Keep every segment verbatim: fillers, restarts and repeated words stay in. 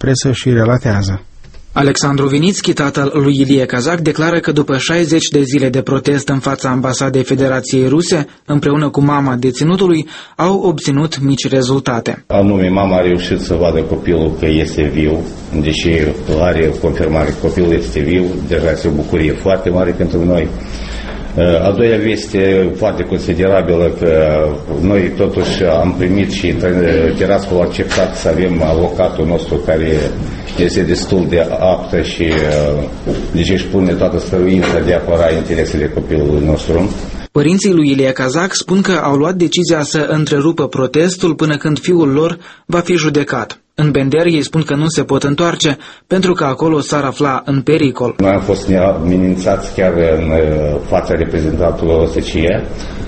presă și relatează. Alexandru Vinițchi, tatăl lui Ilie Kazak, declară că după șaizeci de zile de protest în fața ambasadei Federației Ruse, împreună cu mama deținutului, au obținut mici rezultate. Anume, mama a reușit să vadă copilul că este viu, deși are confirmare că copilul este viu, deja este o bucurie foarte mare pentru noi. A doua veste foarte considerabilă că noi totuși am primit și Tiraspol a acceptat să avem avocatul nostru care este destul de aptă și deci își pune toată stăruința de a apăra interesele copilului nostru. Părinții lui Ilie Kazak spun că au luat decizia să întrerupă protestul până când fiul lor va fi judecat. În Bender ei spun că nu se pot întoarce pentru că acolo s-ar afla în pericol. Noi am fost amenințați chiar în fața reprezentantului O S C E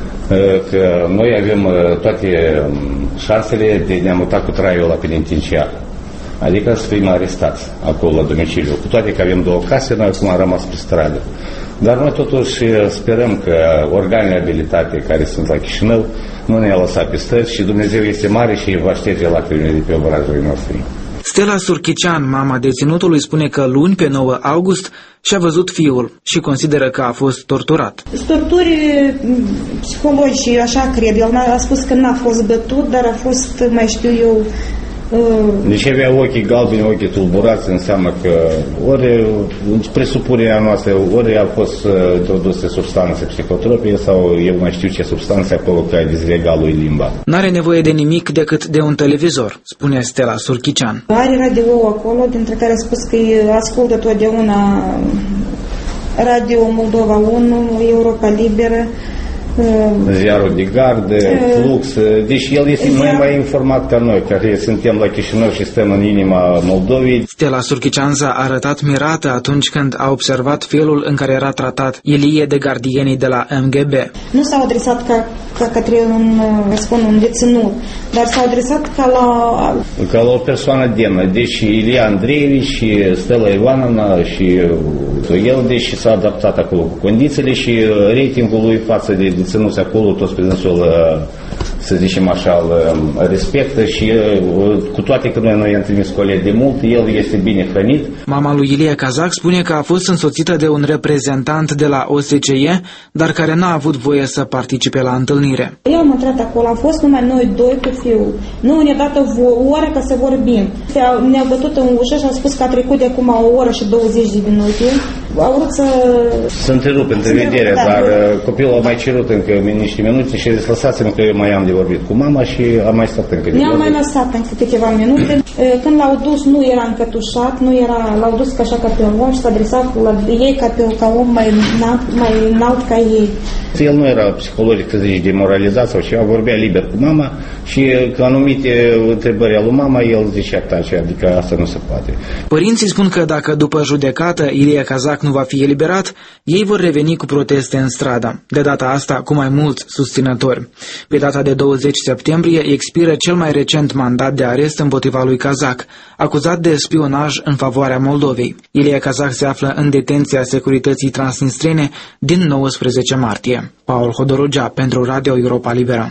că noi avem toate șansele de ne-a mutat cu traiul la penitenciar. Adică să fim arestați acolo la domiciliu. Cu toate că avem două case, noi acum am rămas pe stradă. Dar noi totuși sperăm că organele abilitate care sunt la Chișinău nu ne-au lăsat pe străzi și Dumnezeu este mare și va șterge lacrimile de pe obrazul nostru. Stella Surchician, mama deținutului, spune că luni, pe nouă august, și-a văzut fiul și consideră că a fost torturat. Torturi psihologice, eu așa cred. El a spus că n-a fost bătut, dar a fost, mai știu eu, Deci avea ochii galbeni, ochii tulburați, înseamnă că ori presupunerea noastră, ori a fost introduse substanțe psihotrope sau eu mai știu ce substanțe acolo care dezlega lui limba. N-are nevoie de nimic decât de un televizor, spune Stella Surchician. Are radio acolo, dintre care a spus că ascultă totdeauna Radio Moldova unu, Europa Liberă, Ziarul de Gardă, Flux, deci el este mai, mai informat ca noi, care suntem la Chișinău și stăm în inima Moldovei. Stella Surchician s-a arătat mirată atunci când a observat felul în care era tratat Ilie de gardienii de la M G B. Nu s-au adresat ca, ca către un, spun, un deținut, dar s-au adresat ca la... Ca la o persoană demnă. Deci Ilie Andreevici și Stella Ivanovna și el, deci s-a adaptat acolo cu condițiile și ratingul lui față de deținuți acolo, toți pe dânsul, să zicem așa, îl respectă și cu toate că noi, noi am trimis colegi de mult, el este bine hrănit. Mama lui Ilie Kazak spune că a fost însoțită de un reprezentant de la O S C E, dar care n-a avut voie să participe la întâlnire. Eu am intrat acolo, am fost numai noi doi cu fiul. Nu ne-a dat o oră ca să vorbim. Ne-au bătut în ușă și au spus că a trecut de acum o oră și douăzeci de minute. Au vrut să... Să întrerup întrevederea, da, dar copilul a mai cerut încă niște minute și a zis, lăsați-mă că eu mai am de vorbit cu mama și am mai stat încă de Ne-am mai lăsat încă câteva minute. Când l-au dus, nu era încătușat, nu era, l-au dus ca așa ca pe un om și s-a adresat la ei ca pe ca om mai înalt, mai înalt ca ei. El nu era psihologic, să zici, demoralizat sau ceva, vorbea liber cu mama și că anumite întrebări ale lui mama, el zicea tace, adică asta nu se poate. Părinții spun că dacă după judecată Ilie Kazak nu va fi eliberat, ei vor reveni cu proteste în stradă, de data asta cu mai mulți susținători. Pe data de douăzeci septembrie expiră cel mai recent mandat de arest împotriva lui Kazak, acuzat de spionaj în favoarea Moldovei. Ilie Kazak se află în detenția securității transnistrene din nouăsprezece martie. Paul Hodorogea pentru Radio Europa Liberă.